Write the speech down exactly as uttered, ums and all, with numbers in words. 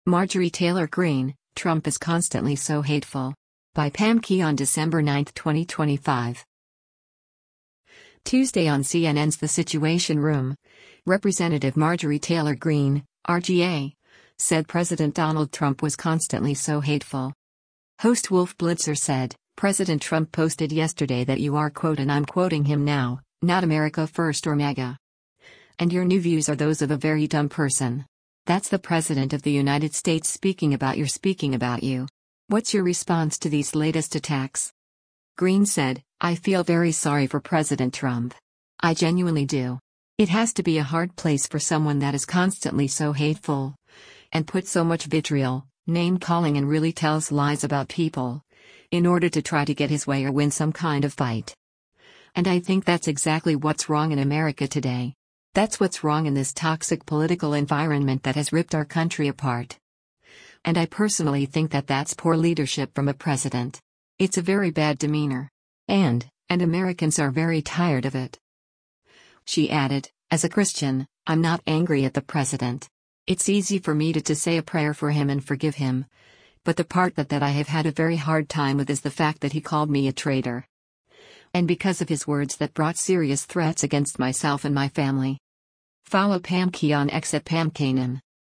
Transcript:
Marjorie Taylor Greene, Trump is constantly so hateful. By Pam Key on December ninth, twenty twenty-five. Tuesday on C N N's The Situation Room, Representative Marjorie Taylor Greene, R G A, said President Donald Trump was constantly so hateful. Host Wolf Blitzer said, President Trump posted yesterday that you are, quote, and I'm quoting him now, not America First or MAGA. And your new views are those of a very dumb person. That's the President of the United States speaking about your speaking about you. What's your response to these latest attacks? Greene said, I feel very sorry for President Trump. I genuinely do. It has to be a hard place for someone that is constantly so hateful and puts so much vitriol, name-calling, and really tells lies about people in order to try to get his way or win some kind of fight. And I think that's exactly what's wrong in America today. That's what's wrong in this toxic political environment that has ripped our country apart. And I personally think that that's poor leadership from a president. It's a very bad demeanor. And, and Americans are very tired of it. She added, as a Christian, I'm not angry at the president. It's easy for me to, to say a prayer for him and forgive him. But the part that, that I have had a very hard time with is the fact that he called me a traitor. And because of his words that brought serious threats against myself and my family. Follow Pam Key on X at Pam Kanan.